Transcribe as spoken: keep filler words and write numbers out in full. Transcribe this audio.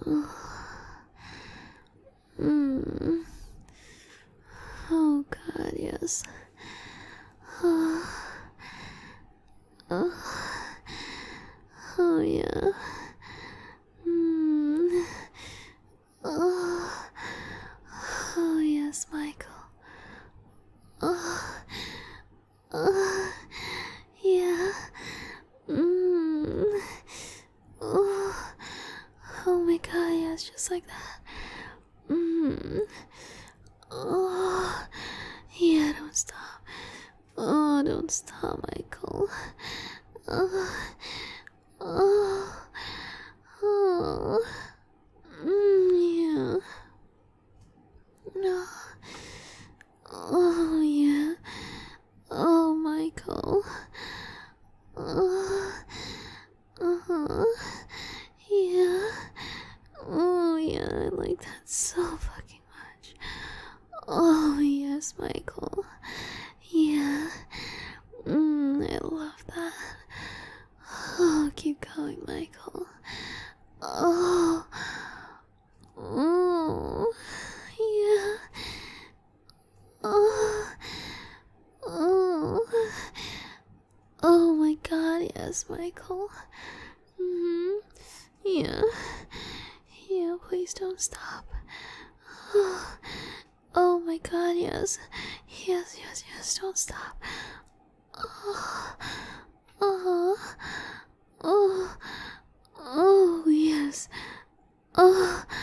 Mm. Oh god, yes. Oh, oh, oh yeah. Mm. Oh, oh yes, Michael. Oh, oh, yeah. Mm. Oh, oh my god, yes, just like that. Mm. Oh, yeah, don't stop. Oh, don't stop, Michael. Oh, oh, oh. Mm, yeah. No. Oh, yeah. Oh, Michael. Oh, uh-huh. Yeah. Oh, yeah, I like that so fucking much. Oh, yes, Michael. Yeah. Mm, I love that. Oh, keep going, Michael. Oh. Oh. Yeah. Oh. Oh. Oh my god, yes, Michael. Mm-hmm. Yeah. Yeah, please don't stop. Oh, oh my god, yes. Yes, yes, yes, don't stop. Oh, oh, oh, oh, yes. Oh,